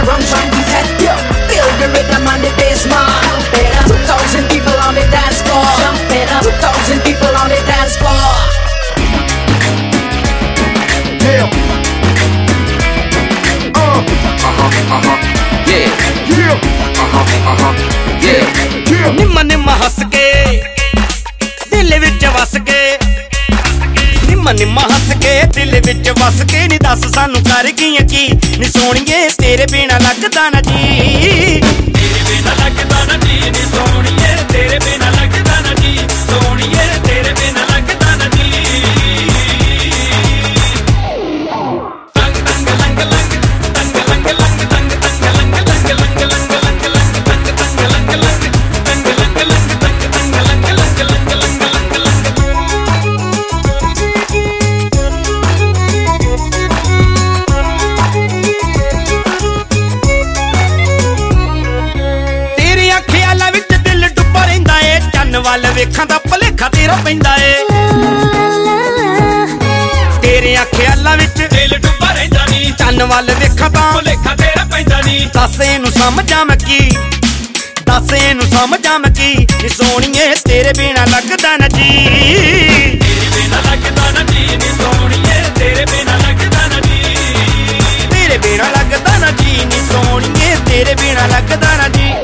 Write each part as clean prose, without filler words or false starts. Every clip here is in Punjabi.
I'm trying to set you. Feel the rhythm on the bass, man. Jump it up. 2,000 people on the dance floor. Jump it up. 2,000 people on the dance floor. Yeah. Yeah. Yeah. ਨਿੰਮ ਨਿੰਮ ਹੱਸ ਕੇ ਦਿਲ ਵਿੱਚ ਵਸ ਕੇ ਨਿੰਮ ਨਿੰਮ ਹੱਸ ਕੇ ਦਿਲ ਵਿੱਚ ਵਸ ਕੇ ਨੀ ਦੱਸ ਸਾਨੂੰ ਕਰ ਗਈਆਂ ਕੀ ਨੀ ਸੋਹਣੀਏ ਤੇਰੇ ਬਿਨਾ ਲੱਗਦਾ ਨਾ ਜੀ ਤੇਰੇ ਬਿਨਾ ਲੱਗਦਾ ਨਾ ਜੀ ਨੀ ਸੋਹਣੀਏ ਤੇਰੇ ਬਿਨਾ ਲੱਗਦਾ ਨਾ ਜੀ ਸੋਹਣੀਏ ਤੇਰੇ ਬਿਨਾ ਲੱਗਦਾ ਨਾ ਜੀ ਤੰਗ ਤੰਗ ਲੰਗ ਲੰਗ ਤੰਗ ਲੰਗ ਲੰਗ ਤੰਗ ਤੰਗ ਲੰਗ ਲੰਗ ਲੰਗ ਲੰਗ ਲੰਗ ਲੰਗ ਤੰਗ ਤੰਗ ਲੰਗ ਲੰਗ ਤੰਗ ਲੰਗ ਲੰਗ ਤੰਗ ਤੰਗ ਲੰਗ ਲੰਗ ਲੰਗ ਲੰਗ ਤੇਰੀਆਂ ਖਿਆਲਾਂ ਵਿੱਚ ਦਿਲ ਡੁੱਬਾ ਰਹਿੰਦਾ ਏ ਚੰਨ ਵੱਲ ਵੇਖਾਂ ਦਾ ਭਲੇਖਾ ਤੇਰਾ ਪੈਂਦਾ ਏ ਤੇਰੀਆਂ ਖਿਆਲਾਂ ਵਿੱਚ ਦਿਲ ਡੁੱਬਾ ਰਹਿੰਦਾ ਨੀ ਚੰਨ ਵੱਲ ਵੇਖਾਂ ਤਾਂ ਭਲੇਖਾ ਤੇਰਾ ਪੈਂਦਾ ਨੀ ਦੱਸ ਇਹਨੂੰ ਸਮਝਾਂ ਮੈਂ ਕੀ ਦੱਸ ਇਹਨੂੰ ਸਮਝਾਂ ਮੈਂ ਕੀ ਨੀ ਸੋਹਣੀਏ ਤੇਰੇ ਬਿਨਾ ਲੱਗਦਾ ਨਾ ਜੀ ਤੇਰੇ ਬਿਨਾ ਲੱਗਦਾ ਨਾ ਜੀ ਨੀ ਸੋਹਣੀਏ ਤੇਰੇ ਬਿਨਾ ਲੱਗਦਾ ਨਾ ਜੀ ਤੇਰੇ ਬਿਨਾ ਲੱਗਦਾ ਨਾ ਜੀ ਨੀ ਸੋਹਣੀਏ ਤੇਰੇ ਬਿਨਾ ਲੱਗਦਾ ਨਾ ਜੀ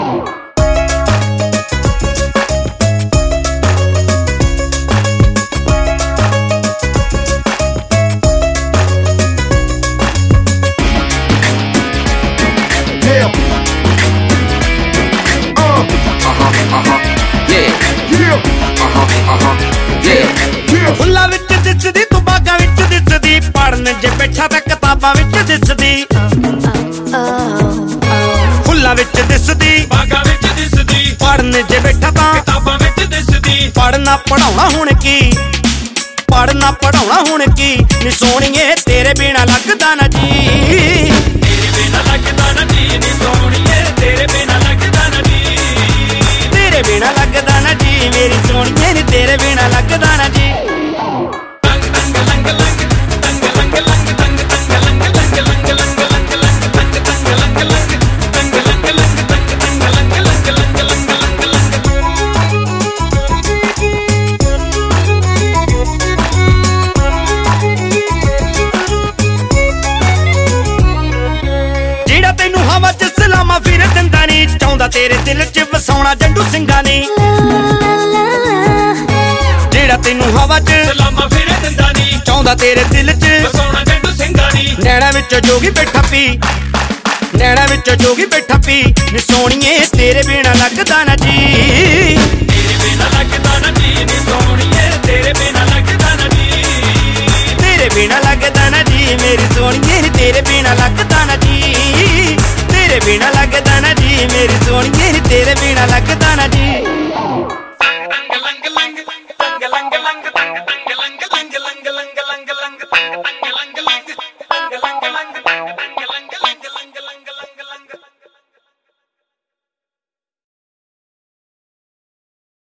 ਫੁੱਲਾਂ ਵਿੱਚ ਦਿਸਦੀ ਤੂੰ ਬਾਗਾਂ ਵਿੱਚ ਦਿਸਦੀ ਪੜਨ ਜੇ ਬੈਠਾ ਤਾਂ ਕਿਤਾਬਾਂ ਵਿੱਚ ਦਿਸਦੀ ਫੁੱਲਾਂ ਵਿੱਚ ਦਿਸਦੀ ਬਾਗਾਂ ਵਿੱਚ ਦਿਸਦੀ ਪੜਨ ਜੇ ਬੈਠਾ ਤਾਂ ਕਿਤਾਬਾਂ ਵਿੱਚ ਦਿਸਦੀ ਪੜਨਾ ਪੜਾਉਣਾ ਹੁਣ ਕੀ ਪੜਨਾ ਪੜਾਉਣਾ ਹੁਣ ਕੀ ਨੀ ਸੋਹਣੀਏ ਤੇਰੇ ਬਿਨਾ ਲੱਗਦਾ ਨਾ ਜੀ ਤੇਰੇ ਬਿਨਾ ਲੱਗਦਾ ਨਾ ਜੀ ਨੀ ਸੋਹਣੀਏ ਤੇਰੇ ਬਿਨਾ ਲੱਗਦਾ ਨਾ ਜੀ ਤੇਰੇ ਬਿਨਾ ਲੱਗਦਾ ਨਾ ਜੀ ਮੇਰੀ ਸੋਹਣੀਏ ਨੀ ਤੇਰੇ ਬਿਨਾ ਲੱਗਦਾ ਨਾ ਜੀ ਤੰਗ ਤੰਗ ਲੰਗ ਲੰਗ ਤੰਗ ਲੰਗ ਲੰਗ ਤੰਗ ਤੰਗ ਲੰਗ ਲੰਗ ਲੰਗ ਲੰਗ ਲੰਗ ਲੰਗ ਤੰਗ ਤੰਗ ਲੰਗ ਲੰਗ ਤੰਗ ਲੰਗ ਲੰਗ ਤੰਗ ਤੰਗ ਲੰਗ ਲੰਗ ਲੰਗ ਲੰਗ ਲੰਗ ਜਿਹੜਾ ਤੈਨੂੰ ਹਵਾ ਚ ਸਲਾਮਾ ਫਿਰ ਦਿੰਦਾ ਨੀ ਚਾਹੁੰਦਾ ਤੇਰੇ ਦਿਲ ਚ ਵਸਾਉਣਾ ਜੰਡੂ ਸਿੰਘਾਂ ਨੇ ਜਿਹੜਾ ਤੈਨੂੰ ਹਵਾ ਚ ਸਲਾਮਾ ਫਿਰ ਦਿੰਦਾ ਨੀ ਚਾਹੁੰਦਾ ਤੇਰੇ ਦਿਲ ਚ ਵਸਾਉਣਾ ਜੰਡੂ ਸਿੰਘਾਂ ਨੇ ਨੈਣਾ ਵਿੱਚ ਜੋਗੀ ਬੈਠਾ ਪੀ ਨੈਣਾ ਵਿੱਚ ਜੋਗੀ ਬੈਠਾ ਪੀ ਨੀ ਸੋਹਣੀਏ ਤੇਰੇ ਬਿਨਾ ਲੱਗਦਾ ਨਾ ਜੀ ਤੇਰੇ ਬਿਨਾ ਲੱਗਦਾ ਨਾ ਜੀ ਨੀ ਸੋਹਣੀਏ ਤੇਰੇ ਬਿਨਾ ਲੱਗਦਾ ਨਾ ਜੀ ਤੇਰੇ ਬਿਨਾ ਲੱਗਦਾ ਨਾ ਜੀ ਮੇਰੀ ਸੋਹਣੀਏ ਨੀ ਤੇਰੇ ਬਿਨਾ ਲੱਗਦਾ ਨਾ ਜੀ ਤੇਰੇ ਬਿਨਾ ਲੱਗਦਾ ਨਾ ਜੀ ਮੇਰੀ ਸੋਹਣੀਏ ਨੀ ਤੇਰੇ ਬਿਨਾ ਲੱਗਦਾ ਨਾ ਜੀ